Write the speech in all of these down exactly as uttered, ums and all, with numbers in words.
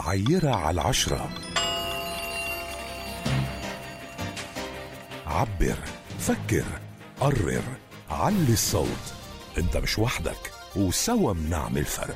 عيرة على العشرة. عبر، فكر، قرر، علي الصوت. انت مش وحدك، وسوا بنعمل فرق.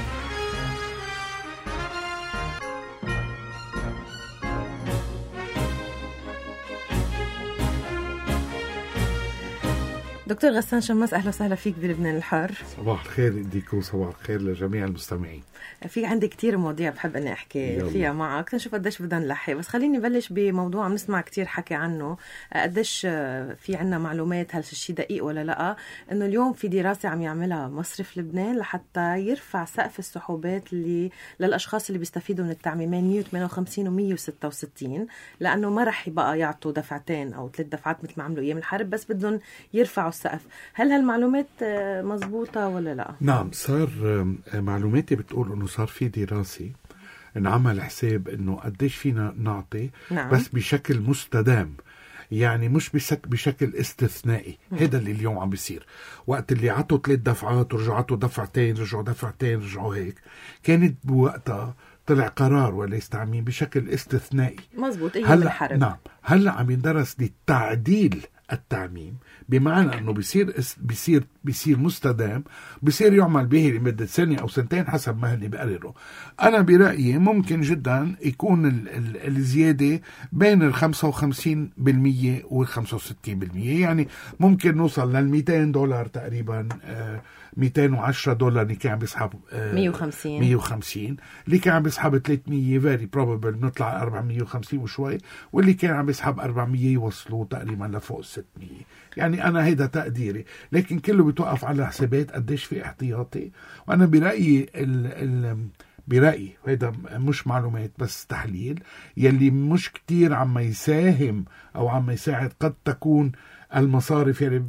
دكتور غسان شماس، أهلا وسهلا فيك بلبنان الحار. صباح الخير ليكم وصباح الخير لجميع المستمعين. في عندي كتير مواضيع بحب أني أحكي يلا. فيها معك نشوف قديش بدنا نلحي، بس خليني بلش بموضوع عم نسمع كتير حكي عنه، قديش في عنا معلومات هل الشيء دقيق ولا لا، أنه اليوم في دراسة عم يعملها مصرف لبنان لحتى يرفع سقف السحوبات اللي للأشخاص اللي بيستفيدوا من التعميمين مية وثمانية وخمسين و مية وستة وستين، لأنه ما رح يبقى يعطوا دفعتين أو ثلاث دفعات مثل ما عملوا أيام الحرب، بس بدهم يرفعوا السقف. هل هالمعلومات مزبوطة ولا لا؟ نعم، صار معلوماتي بتقول انه صار في دراسة انعمل حساب انه قديش فينا نعطي. نعم. بس بشكل مستدام، يعني مش بشك بشكل استثنائي. هذا اللي اليوم عم بيصير. وقت اللي عطوا ثلاث دفعات ورجعوا عطوا دفعتين رجعوا دفعتين رجعوا هيك، كانت بوقتها طلع قرار وليس تعميم بشكل استثنائي. مزبوط، ايام الحرب. نعم، هلا عم يندرس للتعديل التعميم، بمعنى انه بيصير بيصير بيصير مستدام، بيصير يعمل به لمده سنه او سنتين حسب ما هن بيقرروا. انا برايي ممكن جدا يكون ال ال الزياده بين ال خمسة وخمسين بالمية وال خمسة وستين بالمية، يعني ممكن نوصل لل مئتين دولار تقريبا. آه مئتين وعشرة دولار اللي كان بيسحب آه مية وخمسين مية وخمسين، اللي كان بيسحب ثلاثمية very probable بنطلع أربعمية وخمسين وشوي، واللي كان عم بيسحب أربعمية يوصلوا تقريبا لفوق ستمية. يعني أنا هيدا تقديري، لكن كله بيتوقف على حسابات قديش في احتياطي. وأنا برأيي ال ال برأيي هيدا مش معلومات بس تحليل، يلي مش كتير عم يساهم أو عم يساعد. قد تكون المصارف يعني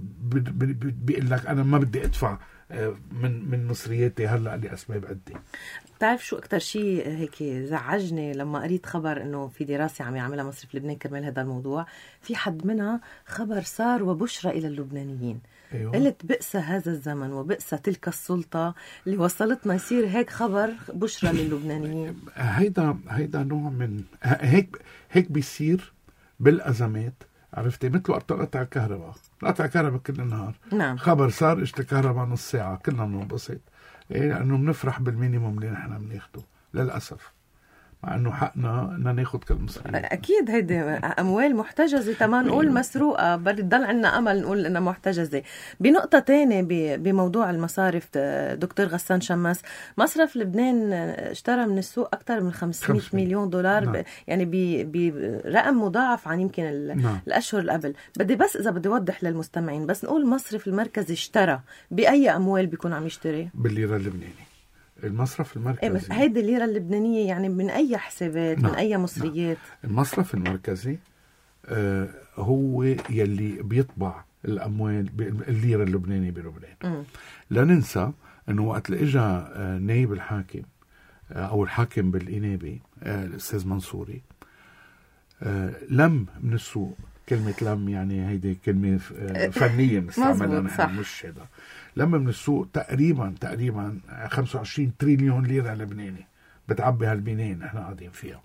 بيقول لك أنا ما بدي أدفع من من مصرياتي هلا لاسباب عده. بتعرف شو اكثر شيء هيك زعجني لما قريت خبر انه في دراسه عم يعملها مصرف لبنان كرمال هذا الموضوع؟ في حد منها خبر صار وبشرى الى اللبنانيين. أيوة. قلت بئس هذا الزمن وبئس تلك السلطه اللي وصلتنا يصير هيك خبر بشرى للبنانيين. هيدا هيدا نوع من هيك هيك بيصير بالازمات. عرفتي؟ مثل وقت قطع الكهرباء، قطع الكهرباء كل النهار. نعم. خبر صار اجت الكهرباء نص ساعة، كلنا بننبسط، إيه؟ لأنه بنفرح بالمينيموم اللي نحن بناخده للأسف، مع أنه حقنا أن ناخد كل مصري. أكيد هيدي أموال محتجزة، تما نقول مسروقة، بل يضل عنا أمل نقول إنها محتجزة. بنقطة تانية بموضوع المصارف دكتور غسان شماس، مصرف لبنان اشترى من السوق أكثر من خمسمية مليون دولار. نعم. يعني برقم مضاعف عن يمكن نعم. الأشهر اللي قبل. بدي بس إذا بدي أوضح للمستمعين، بس نقول مصرف المركزي اشترى بأي أموال بيكون عم يشتري؟ بالليرة اللبناني. المصرف المركزي هيدي الليرة اللبنانية يعني من أي حسابات؟ نعم. من أي مصريات؟ نعم. المصرف المركزي آه هو يلي بيطبع الأموال الليرة اللبنانية بلبنان. لا ننسى أنه وقت اللي إجا آه نائب الحاكم آه أو الحاكم بالإنابة آه الأستاذ منصوري، آه لم من السوق. كلمة لم يعني هيدي كلمة فنية مستعملة نحن، مش هذا. لما من السوق تقريبا تقريبا خمسة وعشرين تريليون ليرة لبناني بتعبي هالبنين احنا قاعدين فيها.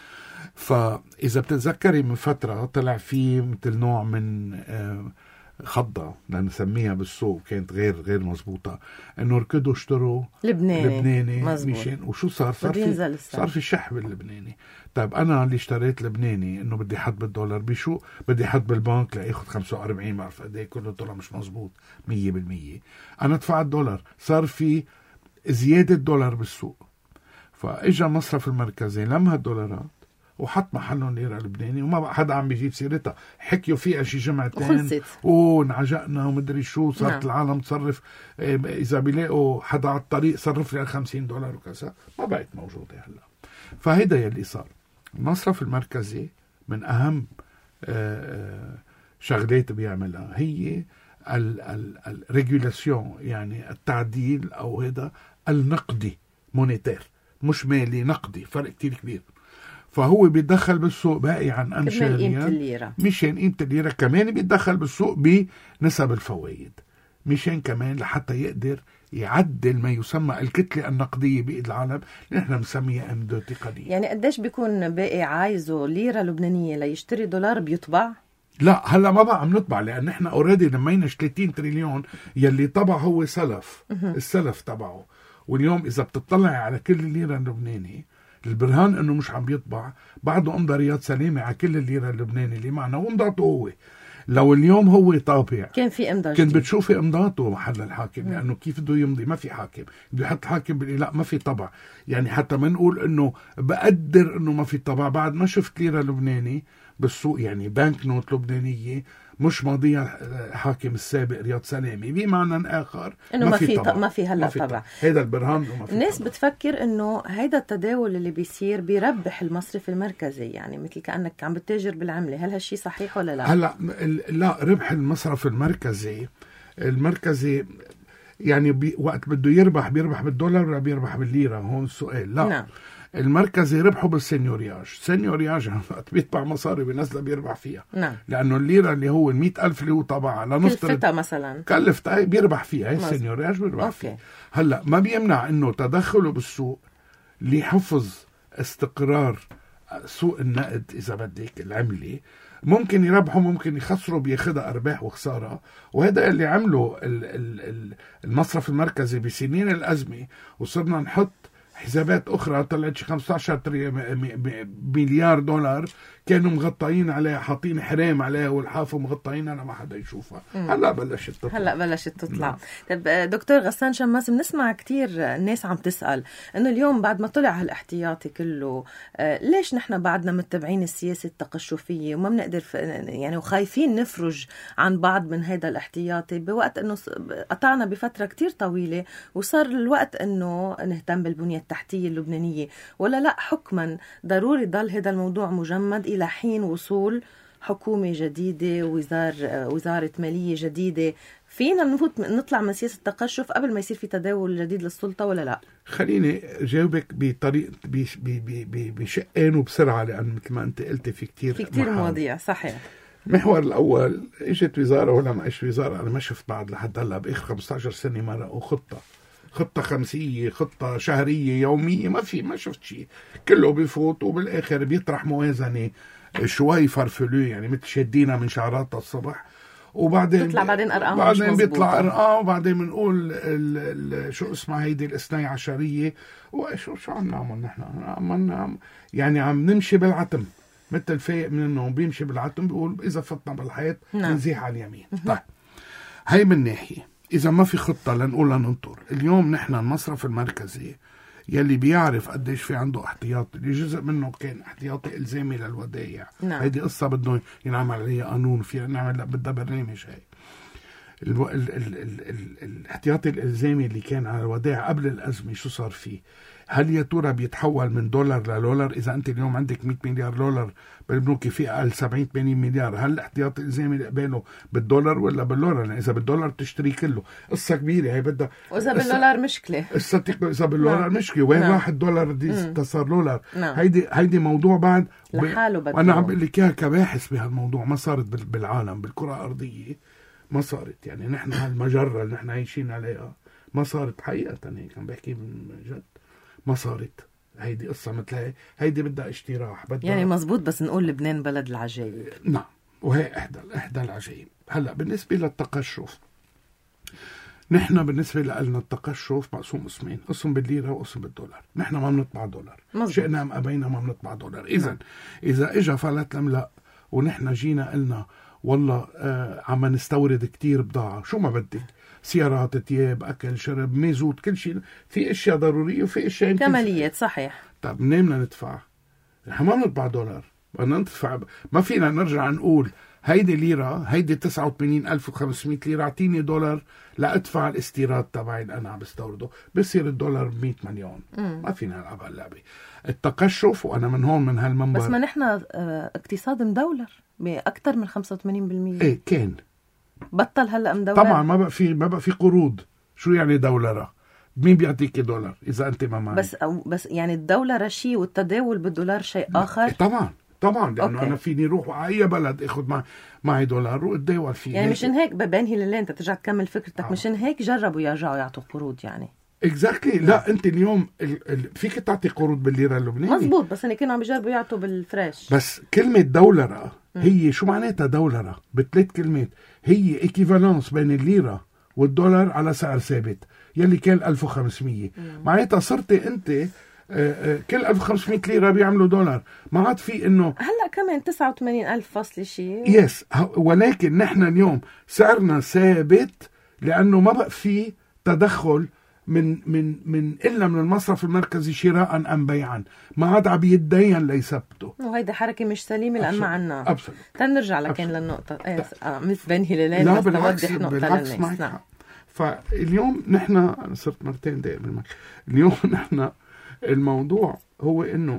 فإذا بتتذكري من فترة طلع في مثل نوع من خضة لنسميها بالسوق، كانت غير غير مزبوطة، انه ركضوا اشتروا لبناني, لبناني مشان وشو صار صار في صار في شح باللبناني. طيب انا اللي اشتريت لبناني انه بدي حد بالدولار، بشو بدي حد بالبنك لاخذ خمسة وأربعين، ما بعرف قد ايه، كله طلع مش مزبوط مية بالمية. انا دفعت دولار، صار في زيادة دولار بالسوق، فاجا مصرف المركزي لم هالدولارات وحط محلهم ليرة لبناني، وما بقى حدا عم بيجيب سيرتها. حكيوا فيها شي جمعتين ونعجقنا ومدري شو، صارت نعم. العالم تصرف إذا بيلاقوا حدا على الطريق صرف لي خمسين دولار وكذا، ما بقت موجودة هلا. فهيدا يلي صار. المصرف المركزي من أهم شغلات بيعملها هي الريجولاسيون، يعني التعديل أو هذا النقدي، مونيتير مش مالي، نقدي، فرق كتير كبير. فهو بيتدخل بالسوق باقي عن أمشاريا، مشان قيمة الليرة، كمان بيتدخل بالسوق بنسب الفوائد، مشان كمان لحتى يقدر يعدل ما يسمى الكتلة النقدية بإيد العالم اللي نحن بنسميها أمدو تقنية. يعني قديش بيكون باقي عايزه ليرة لبنانية ليشتري دولار بيطبع؟ لا هلا ما بقى عم نطبع، لأن نحن اوريدي لميناش ثلاثين تريليون يلي طبع هو سلف السلف تبعه. واليوم إذا بتطلع على كل الليرة اللبناني البرهان انه مش عم يطبع، بعده امضى رياض سلامة على كل الليرة اللبناني اللي معنا وامضاته هو. لو اليوم هو طابع كان في امضاء كنت بتشوفي امضاته محل الحاكم، لانه يعني كيف بده يمضي ما في حاكم، بده يحط حاكم بيقول لا ما في طبع. يعني حتى ما نقول انه بقدر انه ما في طبع، بعد ما شفت ليرة لبناني بالسوق يعني بنك نوت لبنانية مش ماضيها حاكم السابق رياض سلامي، بمعنى اخر انه ما في ما في هلا طبع. هذا البرهان وما في. الناس طبع. بتفكر انه هيدا التداول اللي بيصير بيربح المصرف المركزي، يعني مثل كانك عم بتتاجر بالعمله، هل هالشيء صحيح ولا لا؟ هلا لا، ربح المصرف المركزي المركزي يعني بي وقت بده يربح بيربح بالدولار ولا بيربح بالليره؟ هون السؤال. لا نعم. المركزي ربحه بالسينيورياج. سينيورياج وقت بيطبع مصاري بنزله بيربح فيها. نعم. لانه الليره اللي هو المئة ألف اللي هو طبعها لنفترض كلفتها مثلا كلفتها بيربح فيها، هي السينيورياج بيربح أوكي. فيها. هلا ما بيمنع انه تدخله بالسوق لحفظ استقرار سوق النقد اذا بدك العملي، ممكن يربحوا ممكن يخسروا، بياخدها ارباح وخساره. وهذا اللي عمله المصرف المركزي بسنين الازمه، وصرنا نحط حسابات اخرى طلعت خمسة عشر مليار دولار كانوا مغطيين عليها، حاطين حرام عليها والحافه مغطيين انا ما حدا يشوفها. هلا بلشت تطلع هلا بلشت تطلع. طب دكتور غسان شماس، بنسمع كتير الناس عم تسال انه اليوم بعد ما طلع هالاحتياطي كله ليش نحن بعدنا متبعين السياسه التقشفيه وما بنقدر يعني وخايفين نفرج عن بعض من هذا الاحتياطي، بوقت انه قطعنا بفتره كتير طويله وصار الوقت انه نهتم بالبنيه التحتيه اللبنانيه، ولا لا حكما ضروري ضل هذا الموضوع مجمد إلى حين وصول حكومة جديدة ووزار وزارة مالية جديدة؟ فينا نفوت نطلع من سياسة التقشف قبل ما يصير في تداول جديد للسلطة ولا لا؟ خليني جاوبك بطريقة بشقين وبسرعة، لأن مثل ما أنت قلت في كتير في كتير مواضيع. صحيح. المحور الأول، إجت وزارة ولا ما إجت وزارة، أنا ما شفت بعد لحد هلا بآخر خمسة عشر سنة مرة خطة خطة خمسية، خطة شهرية، يومية، ما في، ما شفت شيء. كله بيفوت وبالآخر بيطرح موازنة شوي فرفلو، يعني مثل شدينا من شعرات الصبح، وبعدين بيطلع بعدين أرقام بعدين بيطلع أرقام، وبعدين بنقول شو اسمها هيدي الاثني عشرية، وشو شو عم نعمل نحن؟ عم يعني عم نمشي بالعتم مثل فايق من النوم بيمشي بالعتم، بيقول إذا فتنا بالحيط نزيح على اليمين. طيب هاي من ناحية. إذا ما في خطة لنقول لننطر. اليوم نحن المصرف المركزي يلي بيعرف قديش في عنده احتياطي، اللي جزء منه كان احتياطي إلزامي للودائع. نعم. هيدي قصة بدهم ينعمل عليها قانون، فيها نعمل بدها برنامج. هاي الو... ال... ال... ال... ال... الاحتياطي الإلزامي اللي كان على الودائع قبل الأزمة شو صار فيه؟ هل يا ترى بيتحول من دولار لدولار؟ إذا أنت اليوم عندك مئة مليار دولار بالبنوك، في أقل سبعين ثمانين مليار، هل الاحتياطي الإلزامي اللي قباله بالدولار ولا بالدولار؟ يعني إذا بالدولار تشتري كله، قصة كبيرة هي بدها. وإذا بالدولار مشكلة. استطيق إذا بالدولار مشكلة، وين نعم. راح الدولار دي صار دولار؟ نعم. هيدي هيدي موضوع بعد لحاله بدو. وأنا عم بقول لك إياها كباحث بهالموضوع، ما صارت بالعالم بالكرة الأرضية، ما صارت. يعني نحن هالمجرة اللي نحن عايشين عليها ما صارت حقيقة. هيك عم بحكي من جد، ما صارت. هيدي قصة مثل هي، هيدي بدها اشتراح، بدها يعني مزبوط. بس نقول لبنان بلد العجائب. نعم، وهي إحدى إحدى العجائب. هلا بالنسبة للتقشف، نحن بالنسبة لنا التقشف مقسوم قسمين، قسم بالليرة وقسم بالدولار. نحن ما بنطبع دولار، شئنا أم أبينا ما بنطبع دولار. إذا نعم. إذا إجا فلت لملأ ونحن جينا قلنا والله آه عم نستورد كتير بضاعة، شو ما بدك، سيارات، تياب، أكل، شرب، ميزوت، كل شيء، في أشياء ضرورية وفي أشياء كماليات. صحيح. طب منين بدنا ندفع؟ نحن ما بنطبع دولار، بدنا ندفع. ما فينا نرجع نقول هيدي ليرة، هيدي تسعة وثمانين ألف وخمسمائة ليرة، اعطيني دولار لأدفع الاستيراد تبعي اللي أنا عم بستورده، بصير الدولار مئة مليون. مم. ما فينا نلعب هاللعبة. التقشف، وأنا من هون من هالمنبر، بس ما نحن اقتصاد مدولر بأكثر من خمسة وثمانين بالمئة. إيه كان بطل هلا مدولر طبعا. ما بقى في ما بقى في قروض. شو يعني دولارة؟ مين بيعطيك دولار إذا أنت ما معك؟ بس أو بس يعني الدولار شيء والتداول بالدولار شيء آخر. طبعا طبعا لانه أوكي. انا فيني اروح على اي بلد اخذ مع معي دولار واتداول فيه. يعني مشان هيك ببنهي لله انت ترجع تكمل فكرتك. آه. مشان هيك جربوا يرجعوا يعطوا قروض يعني. اكزاكتلي. لا انت اليوم ال... ال... فيك تعطي قروض بالليره اللبنانيه مزبوط، بس اني كانوا عم بيجربوا يعطوا بالفريش. بس كلمه دولره هي شو معناتها دولره؟ بثلاث كلمات. هي ايكيفالانس بين الليره والدولار على سعر ثابت يلي كان ألف وخمسمية. معناتها صرتي انت آه، آه، كل ألف وخمسمية ليره بيعملوا دولار. ما عاد في انه هلا كمان تسعة وثمانين ألف فاصل شيء. يس. ولكن نحن اليوم سعرنا ثابت لانه ما بقى في تدخل من من من الا من المصرف المركزي شراء ام بيعا. ما عاد عم يتدين ليثبتوا، وهيدا حركه مش سليمه لان ما عنا. ابسط. تنرجع لكن للنقطه ايه اه مثل بنهي لليل. لا بس بالعكس توضح نقطه بالعكس للناس. نعم. فاليوم نحن انا صرت مرتين داير بالمك. اليوم نحن الموضوع هو انه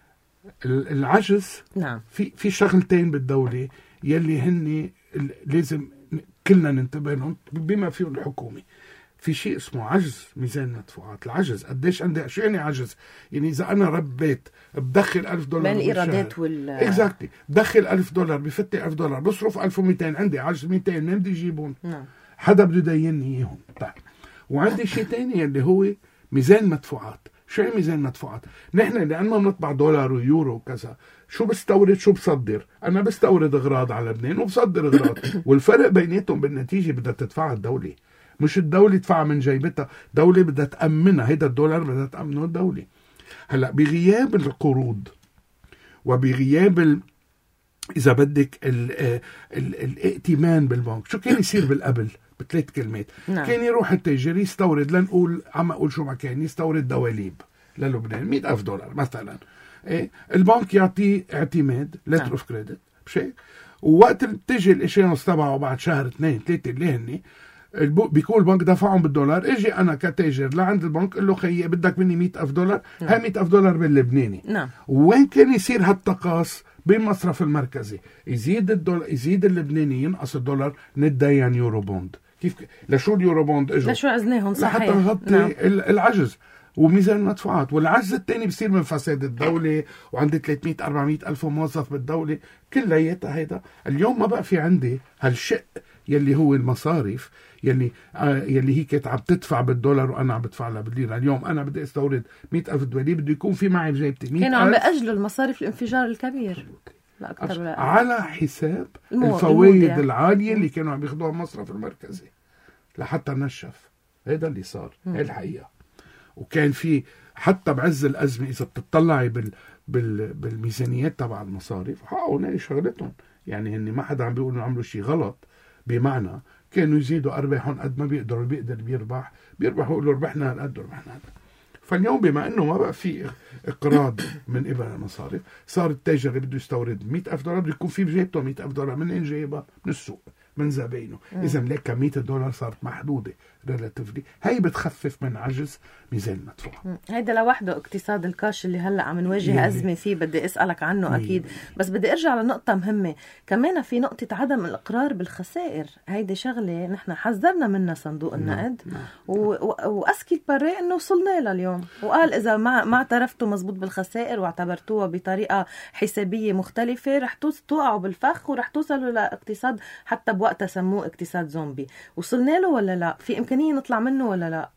العجز. نعم. في في شغلتين بالدوله يلي هن لازم كلنا ننتبه لهم بما فيهم الحكومه. في شيء اسمه عجز ميزان مدفوعات. العجز قديش عندي؟ شو يعني عجز؟ يعني اذا انا رب بيت بدخل ألف دولار بين الايرادات وال اكزاكتلي بدخل ألف دولار بفتي ألف دولار بصرف ألف ومئتين، عندي عجز مئتين. من بدي اجيبهم؟ نعم. حدا بده يديني اياهم. طيب وعندي شيء تاني اللي هو ميزان مدفوعات. شو يعني ميزان مدفوعات؟ نحن لأننا بنطبع دولار ويورو وكذا شو بستورد شو بصدر؟ أنا بستورد أغراض على لبنان وبصدر أغراض والفرق بيناتهم بالنتيجة بدها تدفعها الدولة، مش الدولة تدفعها من جيبتها. دولة بدها تأمنها. هيدا الدولار بدها تأمنه الدولة. هلأ بغياب القروض وبغياب ال... إذا بدك ال... ال... الائتمان بالبنك، شو كان يصير بالقبل؟ بثلاث كلمات. نعم. كان يروح التاجر يستورد، لنقول عم أقول شو ما كان يستورد دواليب للبنان مئة ألف دولار مثلا. إيه؟ البنك يعطيه اعتماد لتر اوف كريدت بشيء، ووقت بتجي الاشياء تبعه بعد شهر اثنين ثلاثه اللي هن بيكون البنك دفعهم بالدولار. اجي انا كتاجر لعند البنك قل له خيي بدك مني مئة ألف دولار. نعم. هاي مئة ألف دولار باللبناني. نعم. وين كان يصير هالتقاص؟ بالمصرف المركزي. يزيد الدولار يزيد اللبناني ينقص الدولار نتدين يورو بوند. كيف لشو اليورو بوند اجوا؟ لشو عزناهم؟ صحيح. لحتى نغطي نعم. العجز وميزان المدفوعات. والعجز الثاني بصير من فساد الدولة، وعندي ثلاثمئة أربعمئة ألف موظف بالدولة كلياتها. هيدا اليوم ما بقى في عندي هالشق يلي هو المصارف يلي آه يلي هي كانت عم تدفع بالدولار وانا عم بدفع لها بالليره. اليوم انا بدي استورد مئة ألف دواليب بده يكون في معي بجيبتي مئة ألف. كانوا عم بأجلوا المصارف الانفجار الكبير لا أكتر ولا على حساب المو... الفوائد المودع. العالية اللي كانوا عم ياخذوها المصرف المركزي لحتى نشف. هذا اللي صار. هي الحقيقة. وكان في حتى بعز الأزمة إذا بتطلعي بال... بال... بالميزانيات تبع المصارف حقهم هي شغلتهم. يعني هن ما حدا عم بيقول انه عملوا شيء غلط، بمعنى كانوا يزيدوا أرباحهم قد ما بيقدروا. بيقدر بيربح بيربحوا يقولوا ربحنا هالقد وربحنا هالقد. فاليوم بما انه ما بقى في اقراض من قبل المصارف، صار التاجر اللي بده يستورد مئة ألف دولار بده يكون في بجيبته مئة ألف دولار. من وين جايبها؟ من السوق، من زباينه. اذا ليك كمية الدولار صارت محدودة ريلاتيفلي. هي بتخفف من عجز ميزان المدفوع. هيدا لوحده اقتصاد الكاش اللي هلا عم نواجه يعني أزمة فيه. بدي أسألك عنه أكيد، بس بدي أرجع لنقطة مهمة كمان. في نقطة عدم الإقرار بالخسائر. هيدي شغلة نحن حذرنا منها صندوق النقد وأسكت بري إنه وصلنا لها اليوم، وقال إذا ما ما اعترفتوا مزبوط بالخسائر واعتبرتوها بطريقة حسابية مختلفة رح توقعوا بالفخ ورح توصلوا لاقتصاد حتى بوقتها سموه اقتصاد زومبي. وصلنا له ولا لا؟ في إمكانية نطلع منه ولا لا؟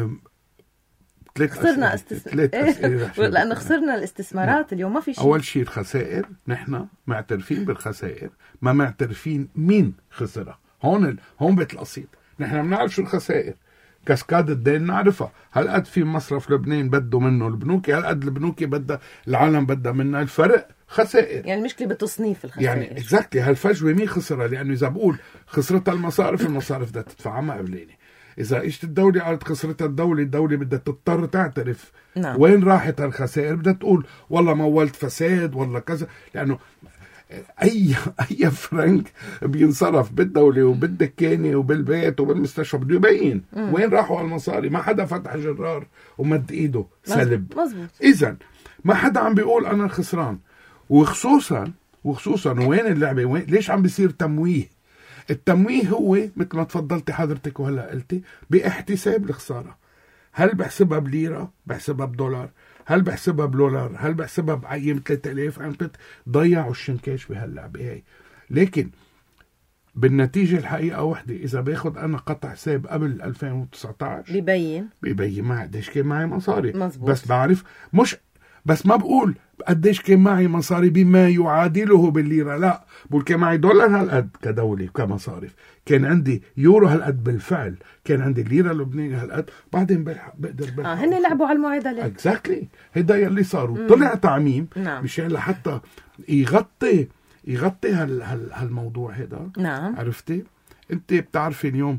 خسرنا استثمار لأنه خسرنا الاستثمارات. اليوم ما في شيء. أول شيء الخسائر. نحن معترفين بالخسائر، ما معترفين مين خسرها. هون ال... هون بيت القصيد. نحن بنعرف شو الخسائر. كاسكاد الدين نعرفها. هالقد في مصرف لبنان بده منه البنوكي، هالقد البنوكي بدها العالم بدها منها. الفرق خسائر. يعني المشكلة بتصنيف الخسائر. يعني اكزاكتلي هالفجوة مين خسرها؟ لأنه إذا بقول خسرتها المصارف، المصارف بدها تدفعها ما قبليني. إذا إجت الدولة قالت خسرتها الدولة، الدولة بدها تضطر تعترف. نعم. وين راحت هالخسائر؟ بدها تقول والله مولت فساد والله كذا. لأنه أي أي فرنك بينصرف بالدولة وبالدكانة وبالبيت وبالمستشفى بده يبين مم. وين راحوا هالمصاري. ما حدا فتح جرار ومد إيده سلب. مزبوط. إذن ما حدا عم بيقول أنا خسران. وخصوصا وخصوصا وين اللعبة؟ وين ليش عم بيصير تمويه؟ التمويه هو مثل ما تفضلتي حضرتك وهلا قلتي باحتساب الخسارة. هل بحسبها بليرة؟ بحسبها بدولار؟ هل بحسبها بدولار، هل بحسبها بعيم ثلاثة آلاف، عم ضيعوا الشنكاش بهاللعبة هاي. لكن بالنتيجة الحقيقة وحدة، إذا باخد أنا قطع حساب قبل ألفين وتسعة عشر بيبين بيبين ما قديش كان معي مصاري. مزبوط. بس بعرف مش بس ما بقول قديش كان معي مصاري بما يعادله بالليرة، لا بقول كان معي دولار هالقد كدولة كمصارف، كان عندي يورو هالقد بالفعل، كان عندي الليرة اللبنانية هالقد، بعدين بلحق بقدر بلحق. اه هن لعبوا على المعادلة. اكزاكتلي هيدا يلي صاروا. طلع تعميم نعم. مشان لحتى يغطي يغطي هال هال هالموضوع هذا. نعم. عرفتي انت بتعرفي اليوم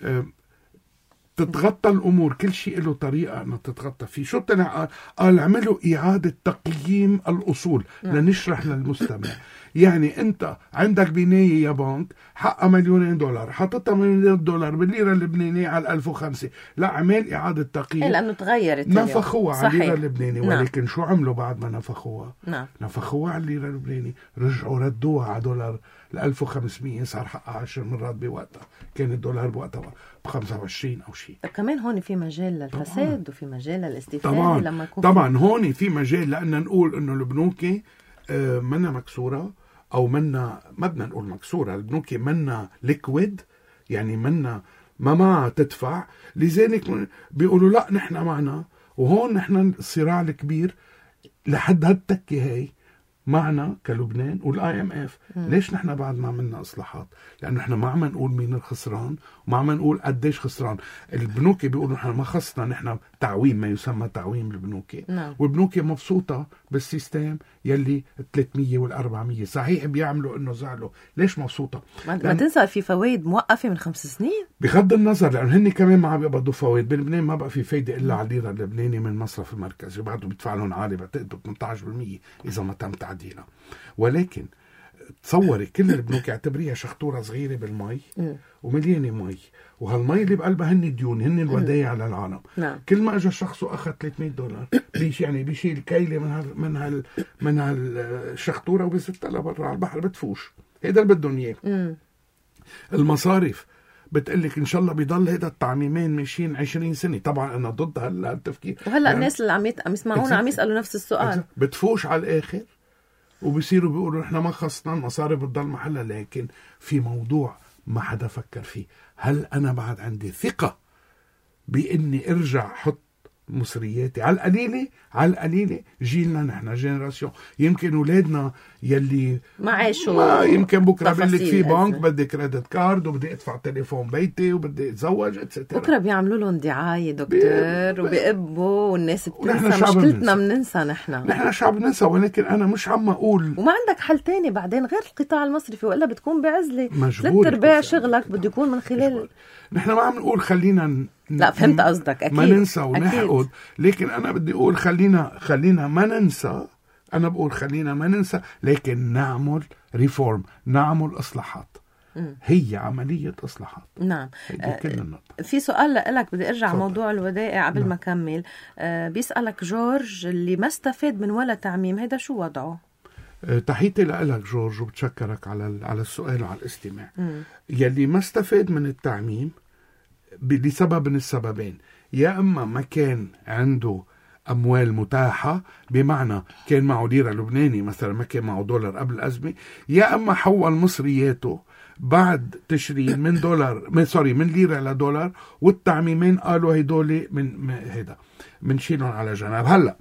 تتغطى الامور، كل شيء له طريقه انه تتغطى فيه. شو طلع؟ قال عملوا اعاده تقييم الاصول. نعم. لنشرح للمستمع. يعني انت عندك بنايه يا بنك حقها مليونين دولار، حطتها مليون دولار بالليره اللبنانيه على ألف وخمسة، لا عمل اعاده تقييم لانه تغيرت، نفخوها على الليره اللبنانيه. نعم. ولكن شو عملوا بعد ما نفخوها؟ نعم. نفخوها على الليره اللبنانيه، رجعوا ردوها على دولار ل ألف وخمسمية، صار حقها عشر مرات بوقتها، كان الدولار بوقتها ب خمسة وعشرين او شيء. طب كمان هون في مجال للفساد. طبعاً. وفي مجال للاستفاده. طبعا لما يكون طبعا في... هون في مجال لان نقول انه البنوك آه منا مكسوره، او منا ما بدنا نقول مكسوره، البنوك منا ليكويد، يعني منا ما ما تدفع. لذلك بيقولوا لا نحن معنا. وهون نحن الصراع الكبير لحد هالتكه هاي معنا كلبنان والاي ام اف. ليش نحن بعد ما عملنا اصلاحات؟ لانه نحن ما عم نقول مين الخسران وما عم نقول قديش خسران. البنوك بيقولوا نحن ما خصنا نحن تعويم، ما يسمى تعويم البنوك. نعم. والبنوك مبسوطه بالسيستم يلي ثلاثمية والأربعمية. صحيح بيعملوا انه زعلوا، ليش مبسوطه؟ ما تنسى في فوائد موقفه من خمس سنين بغض النظر، لانه هن كمان ما عم يقبضوا فوائد. بلبنان ما بقى في فايده الا على الليره اللبناني من المصرف المركزي، وبعده بيدفع لهم عالي بتقدر ثمانية عشر بالمية اذا ما تم تعديلها. ولكن تصوري كل البنوك اعتبريها شخطوره صغيره بالمي ومليانه مي، وهالمي اللي بقلبها هن ديون، هن الودايع على العالم. نعم. كل ما اجى شخص واخذ ثلاثمية دولار بيش يعني بيشيل كيله من هال من هال من هالشخطوره وبيزتها لبرا على البحر بتفوش. هيدا اللي بدهم اياه. المصارف بتقلك ان شاء الله بيضل هيدا التعميمين ماشيين عشرين سنة. طبعا انا ضد هالتفكير. وهلا يعني الناس اللي عم عم يسمعونا عم يسالوا نفس السؤال. بتفوش على الاخر وبيصيروا بيقولوا نحن ما خصنا، المصارف بتضل محلها. لكن في موضوع ما حدا فكر فيه، هل انا بعد عندي ثقة باني ارجع حط مصرياتي على القليلة على القليلة جيلنا نحن جينيراسيون، يمكن اولادنا يلي ما عاشوا، ما يمكن بكره بقول لك في بنك بدي كريدت كارد وبدي ادفع تليفون بيتي وبدي اتزوج اتسترا. بكره بيعملوا لهم دعايه دكتور وبيقبوا والناس بتنسى. مشكلتنا بننسى نحن نحن شعب بننسى. ولكن انا مش عم اقول وما عندك حل تاني بعدين غير القطاع المصرفي، والا بتكون بعزله. ثلاث ارباع شغلك بده يكون من خلال مجبور. نحن ما عم نقول خلينا ن... لا فهمت قصدك. أكيد ما ننسى ونحقد. لكن أنا بدي أقول خلينا خلينا ما ننسى. أنا بقول خلينا ما ننسى، لكن نعمل ريفورم، نعمل إصلاحات. م. هي عملية إصلاحات. نعم. آه في سؤال لك بدي أرجع صدق. موضوع الودائع قبل نعم. ما أكمل. آه بيسألك جورج اللي ما استفاد من ولا تعميم، هيدا شو وضعه؟ أه تحياتي لك جورج وبتشكرك على على السؤال وعلى الاستماع. م. يلي ما استفاد من التعميم لسبب من السببين، يا اما ما كان عنده اموال متاحه، بمعنى كان معه ليره لبناني مثلا ما كان معه دولار قبل الازمه، يا اما حول مصرياته بعد تشرين من دولار من سوري من ليره لدولار، والتعميمين قالوا هيدول من هيدا بنشيلهم على جنب. هلا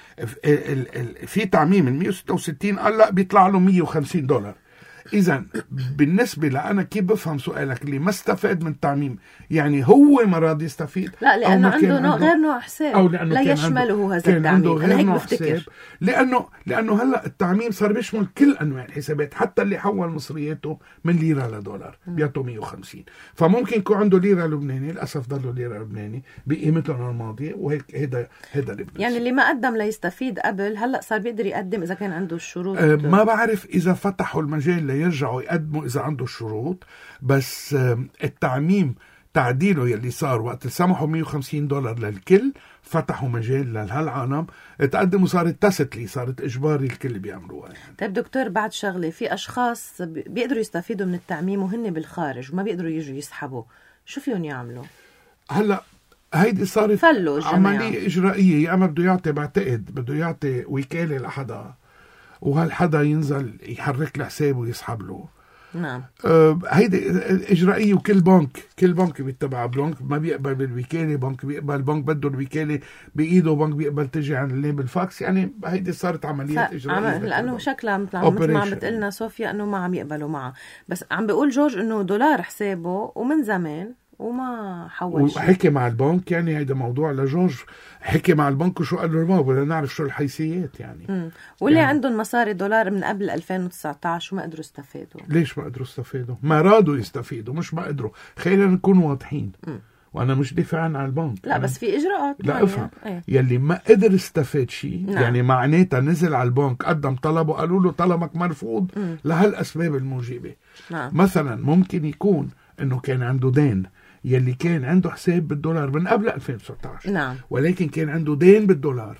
في تعميم ال مية وستة وستين قال لا بيطلع له مية وخمسين دولار. إذا بالنسبة لأنا كيف بفهم سؤالك اللي ما استفاد من التعميم؟ يعني هو ما راضي يستفيد؟ لا لأنه عنده نوع غير نوع حساب، أو لا يشمله هذا التعميم. أنا هيك بفتكر. لأنه لأنه هلا التعميم صار بيشمل كل أنواع الحسابات، حتى اللي حول مصرياته من ليرة لدولار بيعطوا مية وخمسين. فممكن يكون عنده ليرة لبناني، للأسف ضله ليرة لبناني بقيمتهم الماضية، وهيك هذا هذا اللي يعني اللي ما قدم ليستفيد قبل هلا صار بيقدر يقدم إذا كان عنده الشروط. أه ما بعرف إذا فتحوا المجال يرجعوا يقدموا إذا عنده الشروط، بس التعميم تعديله يلي صار وقت سمحوا مية وخمسين دولار للكل، فتحوا مجال لهالعالم تقدموا، صارت تاستلي، صارت إجباري الكل بيعملوها. يعني. طيب دكتور بعد شغلة، في أشخاص بيقدروا يستفيدوا من التعميم وهن بالخارج وما بيقدروا يجوا يسحبوا، شو فيهم يعملوا؟ هلأ هيدي صارت فلوا الجماعة. عملية إجرائية. يا أما بده يعطي، بعتقد بده يعطي وكالة لحدا، وهالحدا ينزل يحرك له حسابه ويسحب له. نعم. آه هيدي إجرائية. وكل بنك كل بنك بيتبع بنك ما بيقبل بالوكالة، بنك بيقبل، بنك بده الوكالة بإيده، بنك بيقبل تجي عن اللي بالفاكس. يعني هيدي صارت عمليات إجرائية. لأنه شكلها مثل ما عم بتقلنا صوفيا أنه ما عم يقبلوا معها. بس عم بيقول جورج أنه دولار حسابه ومن زمان وما حول شيء. وحكي مع البنك. يعني هيدا موضوع لجورج. حكي مع البنك وشو قال له؟ ما بدنا نعرف شو الحيثيات يعني. مم. واللي يعني عندهم مصاري دولار من قبل ألفين وتسعطعش وما قدروا يستفادوا. ليش ما قدروا يستفادوا؟ ما رادوا يستفيدوا، مش ما قدروا. خلينا نكون واضحين. م. وانا مش دفاعا عن البنك. لا بس في اجراءات. لا افهم. ايه؟ يلي ما قدر يستفاد شيء. نعم. يعني معناتها نزل على البنك، قدم طلب وقالوا له طلبك مرفوض م. لهالاسباب الموجبه. نعم. مثلا ممكن يكون انه كان عنده دين، يلي كان عنده حساب بالدولار من قبل ألفين وتسعطعش. نعم. ولكن كان عنده دين بالدولار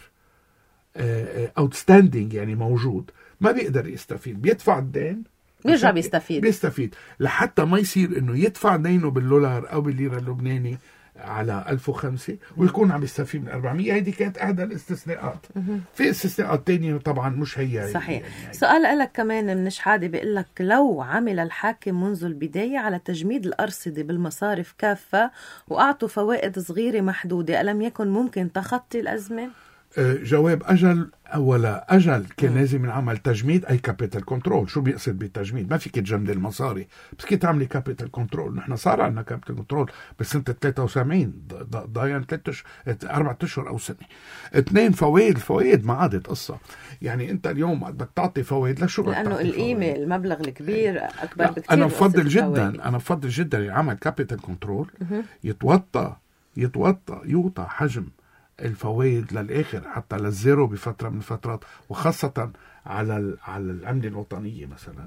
اوتستاندينج، يعني موجود، ما بيقدر يستفيد. بيدفع الدين بيرجع بيستفيد بيستفيد لحتى ما يصير انه يدفع دينه بالدولار او بالليره اللبناني على ألف وخمسة ويكون عم يستفيد من أربعمية. هيدي كانت احدى الاستثناءات. في استثناءات تانية طبعا مش هي. صحيح. يعني سؤال لك كمان من شحاده، بيقول لك لو عمل الحاكم منذ البدايه على تجميد الارصده بالمصارف كافه واعطوا فوائد صغيره محدوده، الم يكن ممكن تخطي الازمه؟ جواب أجل. ولا أجل كان لازم ينعمل تجميد، أي كابيتال كنترول. شو بيقصد بالتجميد؟ ما فيك تجمد المصاري، بس كي تعملي كابيتال كنترول. نحن صار عندنا كابيتال كنترول بسنة ثلاثة وسبعين، ضاين ثلاثة أربعة أشهر أو سنة. اثنين، فوائد. الفوائد ما عادت قصة. يعني أنت اليوم بدك تعطي فوائد لشو؟ لأنه القيمة المبلغ الكبير أكبر بكثير. أنا بفضل جدا أنا بفضل جدا يعمل كابيتال كنترول، يتوطى يتوطى يوطى حجم الفوائد للآخر حتى للزيرو بفترة من الفترات، وخاصة على على العملة الوطنية مثلا.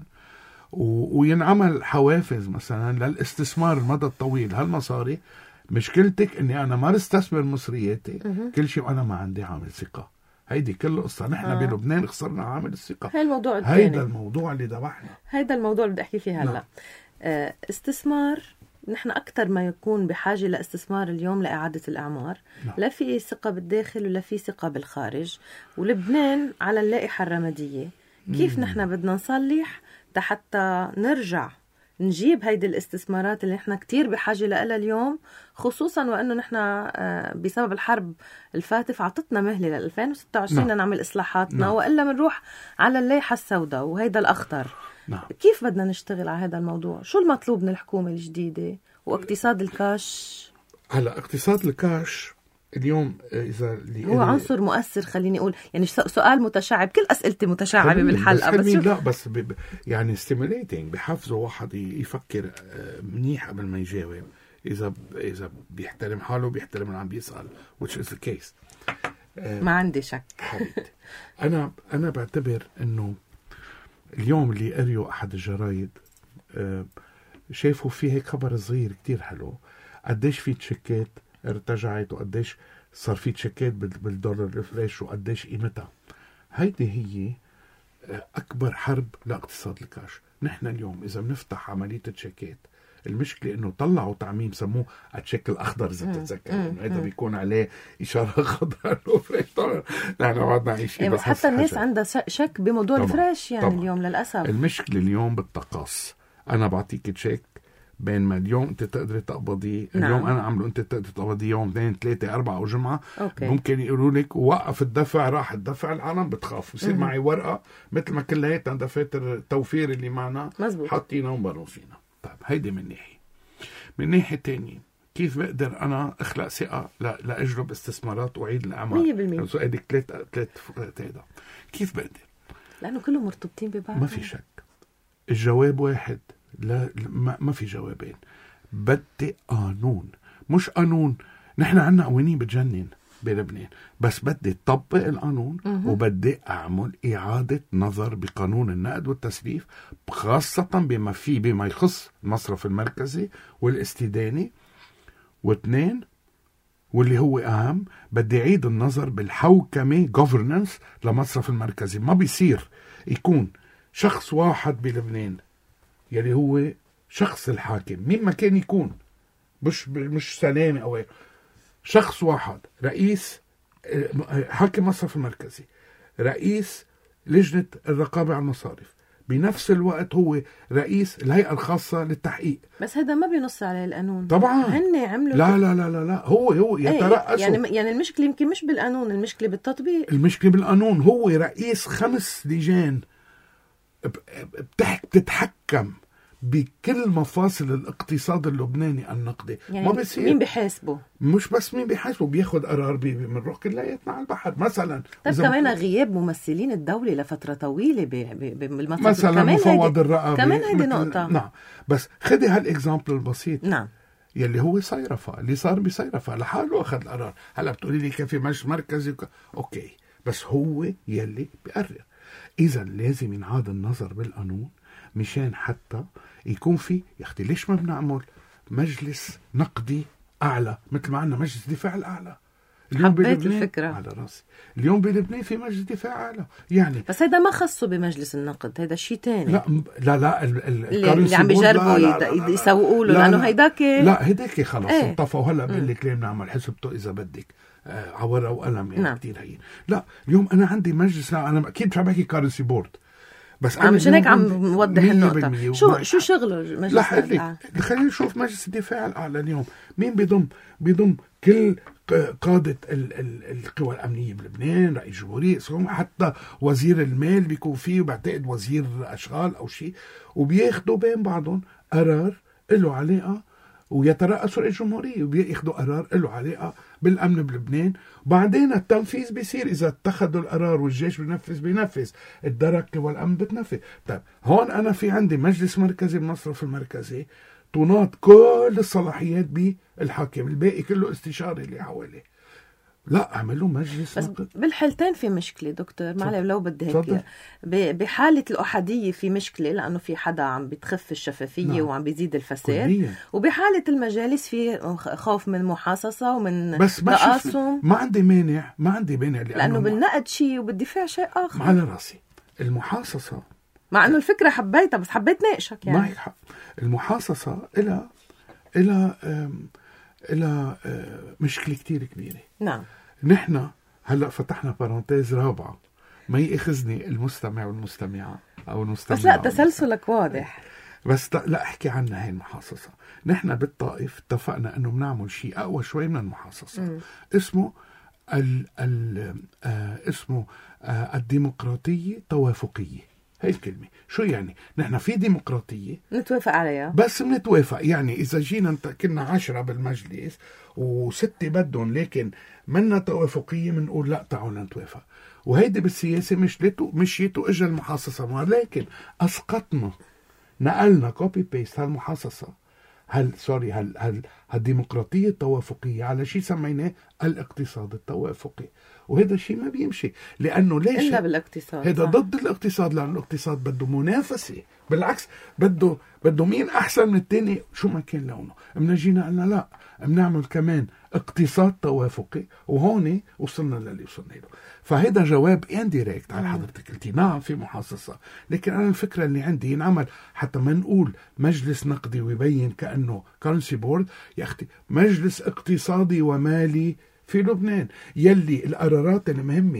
وينعمل حوافز مثلا للاستثمار المدى الطويل. هالمصاري مشكلتك اني انا ما استثمر مصرياتي كل شيء وانا ما عندي عامل ثقة. هيدي كل قصة. نحن آه. بلبنان خسرنا عامل الثقة. هاي الموضوع الثاني. هيدا الموضوع اللي ذبحنا. هيدا الموضوع اللي بدي احكي فيه هلا. آه استثمار. نحن أكثر ما يكون بحاجة لاستثمار اليوم لإعادة الأعمار. لا, لا في ثقة بالداخل ولا في ثقة بالخارج. ولبنان على اللائحة الرمادية. كيف مم. نحن بدنا نصلح حتى نرجع نجيب هيدي الاستثمارات اللي نحن كتير بحاجة لها اليوم، خصوصا وأنه نحن بسبب الحرب الفاتف عطتنا مهلة ل ألفين وستة وعشرين نعم. نعمل إصلاحاتنا نعم. وإلا منروح على اللائحة السوداء وهيدا الأخضر. نعم. كيف بدنا نشتغل على هذا الموضوع؟ شو المطلوب من الحكومة الجديدة؟ واقتصاد الكاش. هلا اقتصاد الكاش اليوم إذا هو عنصر مؤثر. خليني أقول يعني سؤال متشعب. كل أسئلتي متشعبة بالحلقة. بس, بس لا بس ب... يعني ستيميليتنج بحفزه واحد يفكر منيح قبل ما يجاوب. إذا إذا بيحترم حاله بيحترم اللي عم بيسأل which is the case. ما عندي شك. أنا أنا بعتبر إنه اليوم اللي قريوا أحد الجرايد شايفوا فيه هيك خبر صغير كتير حلو، قديش في تشيكات ارتجعت وقديش صار في تشيكات بالدولار الفريش وقديش قيمتها. هيدي هي أكبر حرب لاقتصاد الكاش. نحن اليوم إذا بنفتح عملية التشيكات، المشكلة إنه طلعوا تعميم سموه التشيك الأخضر إذا تتذكر، إنه هذا بيكون عليه إشارة خضراء الفريش دولار. نحن بعدنا عايشين بس حتى الناس عندها شك بموضوع الفريش يعني طبعًا. اليوم للأسف المشكلة اليوم بالتقاص. أنا بعطيك تشيك بين ما اليوم انت تقدري تقبضي نعم. اليوم انا عمله انت تقدري تقبضي يوم اثنين ثلاثه اربعه او جمعه. أوكي. ممكن يقولوا لك وقف الدفع، راح الدفع، العالم بتخاف. يصير م- معي ورقه مثل ما كلياتنا دفاتر التوفير اللي معنا حاطينها ومبروسينها. طيب هيدي من ناحيه. من ناحيه تانية كيف بقدر انا اخلق ثقه لاجلب استثمارات واعيد الاعمار؟ مية بالمية. سؤالك ثلاث ثلاث هذا كيف بقدر؟ لانه كلهم مرتبطين ببعض. ما في شك. الجواب واحد. لا ما, ما في جوابين. بدي قانون، مش قانون. نحن عنا قوانين بتجنن بلبنان، بس بدي طبق القانون وبدي أعمل إعادة نظر بقانون النقد والتسليف، خاصة بما فيه بما يخص المصرف المركزي والاستداني. واثنين واللي هو أهم، بدي عيد النظر بالحوكمة governance لمصرف المركزي. ما بيصير يكون شخص واحد بلبنان يلي هو شخص الحاكم، مين ما كان يكون، مش مش سلامة أو شخص واحد رئيس حاكم مصرف المركزي، رئيس لجنة الرقابة على المصارف، بنفس الوقت هو رئيس الهيئة الخاصة للتحقيق. بس هذا ما بينص عليه القانون طبعا. هن عملوا لا لا لا لا, لا. هو هو يترأسوا. ايه يعني يعني المشكلة يمكن مش بالقانون، المشكلة بالتطبيق. المشكلة بالقانون. هو رئيس خمس لجان بتتحكم بكل مفاصل الاقتصاد اللبناني النقدي. يعني ما بيصير. مين بيحاسبه؟ مش بس مين بيحاسبه، بياخد قرار بنروح كلياتنا على البحر مثلا. طيب كمان غياب ممثلين الدولة لفترة طويلة بالمصرف مثلا مفوض الرقابة كمان هذه نقطة. نعم بس خدي هالاكزامبل البسيط. نعم. يلي هو صيرفة، اللي صار بصيرفة لحاله أخذ القرار. هلا بتقولي لي كان في مجلس مركزي وك... أوكي، بس هو يلي بيقرر. إذا لازم ينعاد النظر بالقانون مشان حتى يكون في يا أختي ليش ما بنعمل مجلس نقدي أعلى مثل ما عندنا مجلس دفاع الأعلى. حبيت الفكرة. على راسي. اليوم بلبنان في مجلس دفاع أعلى يعني. بس هذا ما خصه بمجلس النقد، هذا شيء تاني. لا لا لا ال ال اللي, اللي عم بيجربوا يسوقوا له لأنه هيداك لا هيداك خلص ايه. انطفى. وهلا بقول لك ليه بنعمل حسبته إذا بدك آه عورة وقلم يعني. نعم. كتير هين. لا اليوم أنا عندي مجلس. لا أنا أكيد مش عم بحكي كارنسي بورد، بس أنا مش هيك عم نوضح النقطة. شو شو شغله مجلس الأعلى؟ خلينا نشوف مجلس الدفاع الأعلى اليوم مين بيضم بيضم كل قادة ال ال القوى الأمنية بلبنان، رئيس جمهورية، حتى وزير المال بيكون فيه، وبعتقد وزير أشغال أو شيء، وبياخدوا بين بعضهم قرار له علاقة، ويترأسوا رئيس الجمهورية وبياخدوا قرار له علاقة بالأمن بلبنان. بعدين التنفيذ بيصير إذا اتخذوا القرار والجيش بينفذ بينفذ، الدرك والأمن بتنفذ. طيب هون أنا في عندي مجلس مركزي بالمصرف المركزي تناط كل الصلاحيات بالحاكم، الباقي كله استشاري اللي حواليه. لا اعملوا مجلس بس نقد. بالحالتين في مشكله دكتور، معلش لو بدي هيك. بحاله الاحاديه في مشكله لانه في حدا عم بتخف الشفافيه نعم. وعم بيزيد الفساد كلية. وبحاله المجالس في خوف من محاصصه ومن بس تقاسم. ما عندي مانع ما عندي مانع لانه, لأنه بالنقد شيء وبالدفاع شيء اخر. على راسي المحاصصه، مع انه الفكره حبيتها بس حبيت ناقشك يعني. معك حق. المحاصصه إلها إلها إلها مشكله كتير كبيره. نعم. نحن هلا فتحنا بارانتيز رابعه، ما ياخذني المستمع والمستمعه او المستمع. بس لا تسلسلك واضح. بس لا احكي عنها هي المحاصصه. نحن بالطائف اتفقنا انه بنعمل شيء اقوى شوي من المحاصصه. م. اسمه ال ال آه اسمه آه الديمقراطيه توافقيه. هاي الكلمة شو يعني؟ نحن في ديمقراطية نتوافق عليها، بس بنتوافق. يعني إذا جينا انت كنا عشرة بالمجلس وستة بدهم لكن منا توافقية بنقول لا تعالوا نتوافق. وهيدي بالسياسة مش لتو مشيتو اجى المحاصصة، لكن أسقطنا نقلنا كوبي بيست هالمحاصصة هل سوري هل هل هالديمقراطية التوافقية على شيء سميناه الاقتصاد التوافقي. وهذا الشيء ما بيمشي لأنه ليش؟ إلا بالاقتصاد. هذا ضد الاقتصاد، لأن الاقتصاد بده منافسة، بالعكس بده بده مين أحسن من التاني شو ما كان لونه. من جينا قلنا لا بنعمل كمان اقتصاد توافقي، وهون وصلنا للي وصلنا له. فهذا جواب انديريكت على حضرتك قلتي نعم في محاصصة، لكن أنا الفكرة اللي عندي ينعمل حتى ما نقول مجلس نقدي ويبين كأنه كرنسي بورد. يا أختي مجلس اقتصادي ومالي في لبنان يلي القرارات المهمة،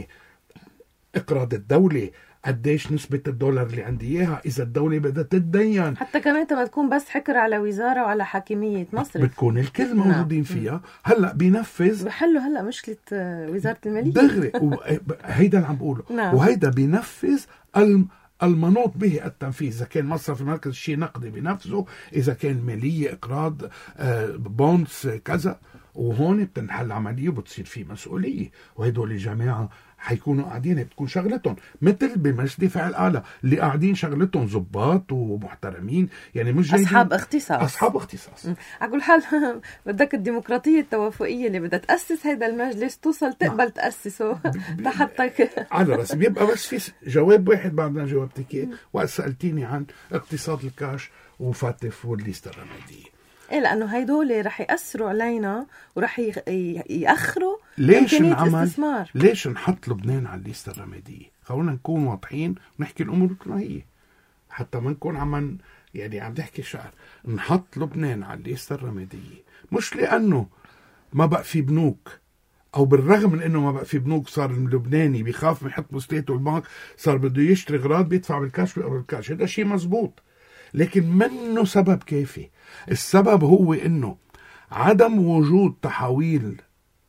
إقراض الدولة، قديش نسبة الدولار اللي عندي إياها، إذا الدولة بدها تتدين، حتى كمان ما تكون بس حكر على وزارة وعلى حاكمية مصرف، بتكون الكل موجودين فيها. هلا بينفذ بحلوا هلا مشكلة وزارة المالية دغري هيدا اللي عم بقوله. وهيدا بينفذ الم المنوط به التنفيذ. إذا كان مصرف المركز شيء نقدي بنفسه، إذا كان مالية إقراض آه بونس كذا، وهون بتنحل عملية وبتصير في مسؤولية. وهدول الجماعة حيكونوا قاعدين بتكون شغلتهم مثل بمجلس دفاع الأعلى اللي قاعدين شغلتهم ضباط ومحترمين، يعني مش أصحاب اختصاص أصحاب اختصاص. على كل حال بدك الديمقراطية التوافقية اللي بدها تأسس هذا المجلس توصل تقبل نعم. تأسسه تحطك على رأس. بيبقى بس في جواب واحد بعد ما جاوبتك إياه، وقت سألتيني عن اقتصاد الكاش وفاتف والليستة الرمادية. إيه لأنه هيدول رح يأثروا علينا ورح يأخروا ليش نعمل ليش نحط لبنان على الليستة الرمادية؟ خلونا نكون واضحين ونحكي الأمور كما هي حتى ما نكون عم يعني عم نحكي شعر. نحط لبنان على الليستة الرمادية مش لأنه ما بقى في بنوك، او بالرغم من انه ما بقى في بنوك، صار اللبناني بيخاف من يحط بوستيته البنك، صار بده يشتري اغراض بيدفع بالكاش ويقرا الكاش. هذا شيء مزبوط، لكن منه سبب كافي. السبب هو انه عدم وجود تحويل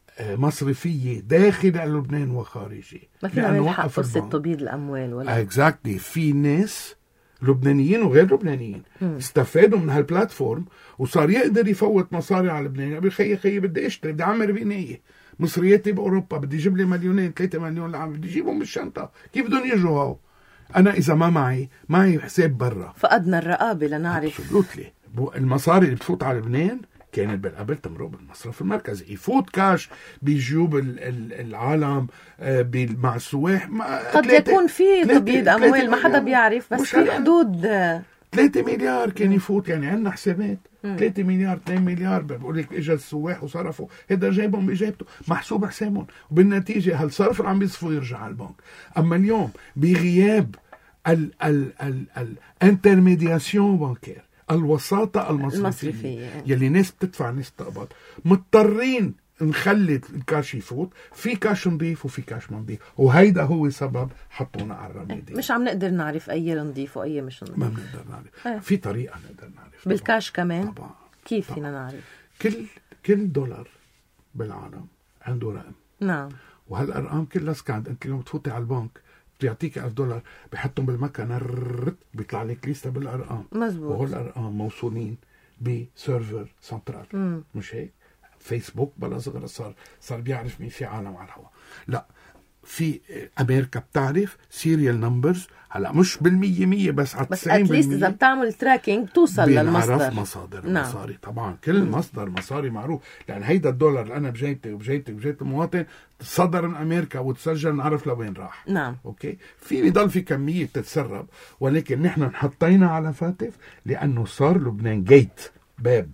مصرفية داخل لبنان وخارجي. ما فينا نلحق فرصة تبييض الأموال ولا exactly. في ناس لبنانيين وغير لبنانيين م. استفادوا من هالبلاتفورم، وصار يقدر يفوت مصاري على لبنان. يقول خيي خيي بدي اشتري، بدي اعمل بناية، مصرياتي بأوروبا، بدي اجيب لي مليونين ثلاثة مليون لعام، بدي اجيبهم بالشنطة، كيف بدهم يجوا هاو؟ أنا إذا ما معي معي حساب برا، فقدنا الرقابة لنعرف. absolutely. المصاري اللي بتفوت على لبنان كانت بالقبل تمرق بالمصرف المركزي، يفوت كاش بجيوب العالم مع السواح. قد يكون في تبييض أموال ما حدا بيعرف، بس في حدود ثلاثة مليار كان يفوت. يعني عندنا حسابات ثلاثة مليار اثنين مليار بقول لك اجى السواح وصرفوا، هذا جايبهم باجابته محسوب حسابهم، وبالنتيجه هالصرف اللي عم يصفوا يرجع على البنك. اما اليوم بغياب ال ال ال الانترميدياسيون بانكير، الوساطة المصرفية, المصرفية يلي ناس بتدفع ناس تقبض، مضطرين نخلي الكاش يفوت، في كاش نضيف وفي كاش ما نضيف، وهيدا هو سبب حطونا على الرميدي. مش عم نقدر نعرف أي نضيف وأي مش نضيف. ما بنقدر نعرف. اه. في طريقة نقدر نعرف بالكاش كمان. طبعا. كيف طبعا. فينا نعرف؟ كل كل دولار بالعالم عنده رقم. نعم. وهالأرقام كلها سكاند. أنت اليوم تفوتي على البنك بيعطيك ألف دولار، بيحطهم بالمكنة بيطلع لك ليستة بالأرقام. مزبوط. وهول الأرقام موصولين بسيرفر سنترال. مم. مش هيك؟ فيسبوك بلا صغر صار صار بيعرف مين في عالم على الهواء. لا، في أمريكا بتعرف سيريال نمبرز، هلا مش بالمية مية بس على تسعين بالمية. بس أتليست إذا بتعمل تراكينج توصل للمصدر. بنعرف مصادر المصاري. نعم. طبعا كل م. مصدر مصاري معروف، لأن هيدا الدولار اللي أنا بجيتي وبجيتي وبجيتي المواطن صدر من أمريكا وتسجل، نعرف لوين راح. نعم. أوكي. في بيضل في كمية تتسرب، ولكن نحن نحطينا على فاتف لأنه صار لبنان جيت، باب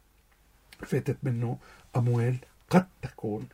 فاتت منه أموال قد تكون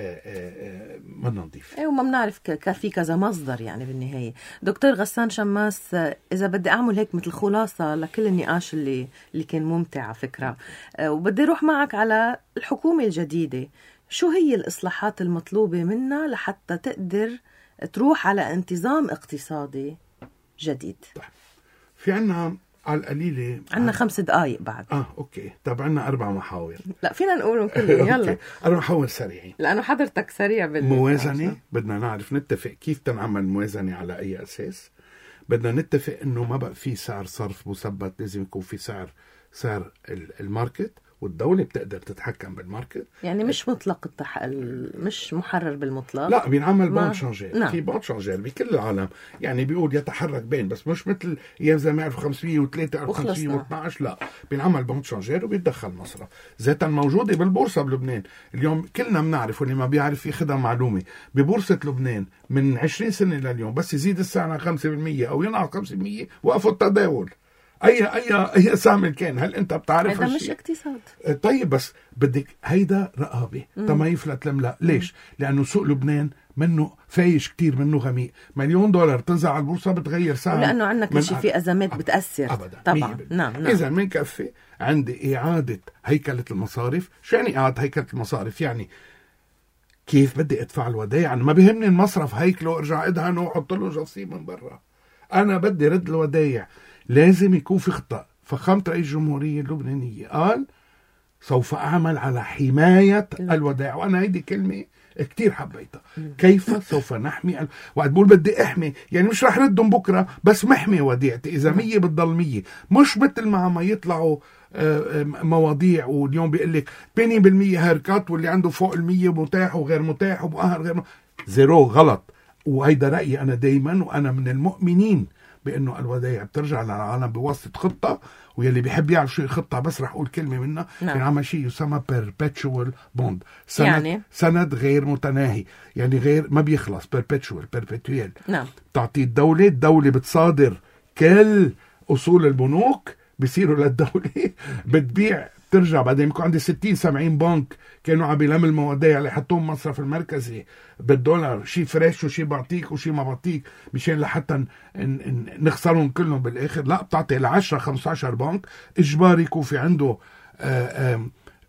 ما نضيف. ايه وما بنعرف في كذا مصدر. يعني بالنهايه دكتور غسان شماس، اذا بدي اعمل هيك مثل خلاصه لكل النقاش اللي اللي كان ممتع على فكره، وبدي اروح معك على الحكومه الجديده، شو هي الاصلاحات المطلوبه منا لحتى تقدر تروح على انتظام اقتصادي جديد؟ طيب. في عنا على القليلة عنا خمس دقايق بعد. اه اوكي. طب عنا اربع محاور. لا فينا نقولهم كلهم. يلا اربع محاور سريعين لانه حضرتك سريع بالموازنة. بدنا نعرف نتفق كيف تنعمل موازنة على اي اساس. بدنا نتفق انه ما بقى في سعر صرف مثبت، لازم يكون في سعر سعر الماركت، والدولة بتقدر تتحكم بالماركت. يعني مش مطلق التح... مش محرر بالمطلق. لا، بينعمل ما... بانك شانجير. نعم. في بانك شانجير بكل العالم، يعني بيقول يتحرك بين، بس مش مثل ايام زمان ألف وخمسمية وثلاثة ألف وخمسمية واثناشر. لا، بينعمل بانك شانجير وبيتدخل مصرف. ذاتها موجودة بالبورصة بلبنان اليوم. كلنا بنعرف، واللي ما بيعرف ياخذها معلومة، ببورصة لبنان من عشرين سنة لليوم بس يزيد السعر خمسة بالمية او ينقص خمسة بالمية وقفوا التداول. اي اي اي سهم كان. هل انت بتعرف هذا مش اقتصاد؟ طيب بس بدك هيدا رقابه تما يفلت لملا. ليش؟ لانه سوق لبنان منه فايش كتير، منه غميق. مليون دولار تنزل على البورصه بتغير سهم، لانه عندنا كل شيء في ازمات بتاثر. ابدا طبعا. نعم نعم. اذا من كفي عندي اعاده هيكله المصارف. شو يعني اعاده هيكله المصارف؟ يعني كيف بدي ادفع الودائع؟ انا ما بيهمني المصرف هيكله ارجع ادهنه وحط له جصيم من برا، انا بدي رد الودائع. لازم يكون في خطة. فخامة رئيس الجمهورية اللبنانية قال سوف أعمل على حماية الودائع، وأنا هيدي كلمة كتير حبيتها. كيف سوف نحمي ال... وقت بقول بدي أحمي، يعني مش رح ردهم بكرة، بس محمي وديعتي. إذا مية بتضل مية، مش مثل ما عم يطلعوا مواضيع واليوم بيقول لك ثمانية بالمية هيركات، واللي عنده فوق المية متاح وغير متاح ومؤهل غير م... زيرو. غلط. وهيدا رأيي أنا دايما، وأنا من المؤمنين بأنه الودائع بترجع للعالم بواسطة خطة. ويلي بيحب يعرف شو الخطة بس رح أقول كلمة منها. نعم. بنعمل شيء يسمى perpetual bond، سند, يعني؟ سند غير متناهي، يعني غير ما بيخلص. perpetual perpetual. نعم. تعطي الدولة، الدولة بتصادر كل أصول البنوك بيصيروا للدولة، بتبيع ترجع. بعدين يكون عندي ستين سبعين بنك كانوا عم بيلموا المواضيع اللي حطوهم مصرف المركزي بالدولار، شيء فريش وشيء بعطيك وشيء ما بعطيك، مشان لحتى نخسرهم كلهم بالاخر. لا، بتعطي العشرة خمسة عشر بنك اجباري يكون في عنده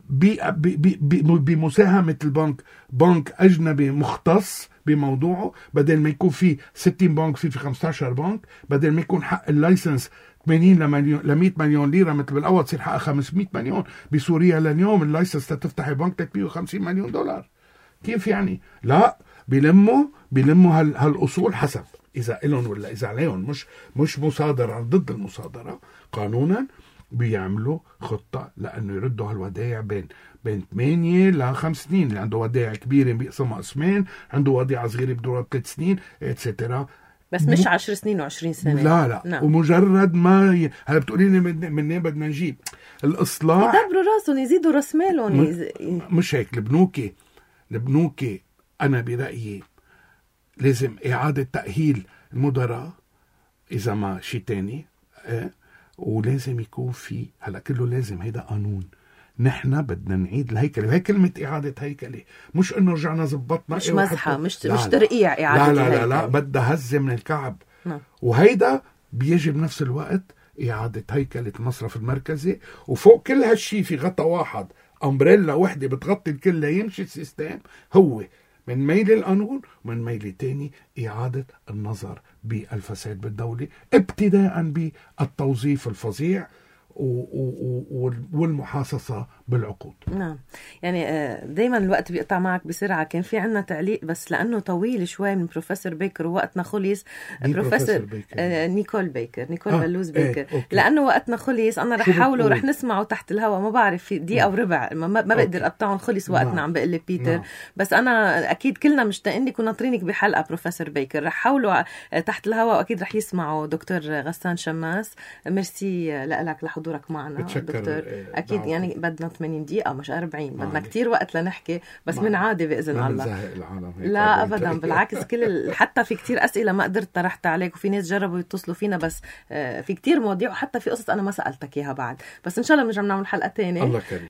بمساهمة البنك، بنك أجنبي مختص بموضوعه، بدل ما يكون في ستين بنك في في خمسة عشر بنك، بدل ما يكون حق اللايسنس ثمانين ل مئة مليون ليرة مثل بالأول تصير حقها خمسمئة مليون. بسوريا لليوم اللايسنس تفتحي بنك ثلاثمئة وخمسين مليون دولار. كيف يعني؟ لا، بيلموا بيلموا هال هالأصول حسب إذا إلهم ولا إذا عليهم، مش مش مصادرة ضد المصادرة قانونا. بيعملوا خطة لأنه يردوا هالودائع بين بين ثمانية لخمس سنين. اللي عنده ودائع كبيرة بيقسمها قسمين، عنده وديعة صغيرة بدورها ثلاث سنين اتسترا. بس مش عشر سنين وعشرين سنة. لا لا نعم. ومجرد ما ي... هلا بتقولي لي من من بدنا نجيب الإصلاح يدبروا راسهم يزيدوا راس مالهم. م... يز... مش هيك. البنوكي البنوكي أنا برأيي لازم إعادة تأهيل المدراء إذا ما شيء تاني اه؟ ولازم يكون في هلا كله لازم هيدا قانون. نحن بدنا نعيد الهيكله، هي كلمه اعاده هيكله، مش انه رجعنا زبطنا مش مزحه، مش لا مش لا. ترقيع اعاده لا لا الهيكله. لا لا بدها هزه من الكعب. م. وهيدا بيجي بنفس الوقت اعاده هيكله المصرف المركزي، وفوق كل هالشي في غطا واحد، امبريلا وحده بتغطي الكل ليمشي السيستم. هو من ميل القانون ومن ميل تاني إعادة النظر بالفساد بالدولة، ابتداء بالتوظيف الفظيع والمحاصصة بالعقود. نعم، يعني دايما الوقت بيقطع معك بسرعة. كان في عنا تعليق بس لأنه طويل شوي من بروفيسور بيكر ووقتنا خلص. بروفيسور بيكر. آه نيكول بيكر نيكول آه بلوز بيكر ايه لأنه وقتنا خلص. أنا رح حاوله ورح نسمعه تحت الهواء، ما بعرف في دقيقة وربع، ما, ما بقدر أقطعهم، خلص وقتنا. نعم. عم بقول لي بيتر. نعم. بس أنا أكيد كلنا مشتاقين لكم ناطرينك بحلقة بروفيسور بيكر. رح حاوله تحت الهواء وأكيد رح يسمعوا دكتور غسان شماس. ميرسي لك لحضورك معنا دكتور. أكيد دعوتي. يعني بدنا ثمانين دقيقة مش أربعين، بدنا كتير وقت لنحكي، بس من عادي بإذن الله. لا أبدا، بالعكس كل ال... حتى في كتير أسئلة ما قدرت طرحت عليك، وفي ناس جربوا يتصلوا فينا بس في كتير مواضيع، وحتى في قصص أنا ما سألتك إياها بعد. بس إن شاء الله بنرجع نعمل حلقة تانية. الله كريم.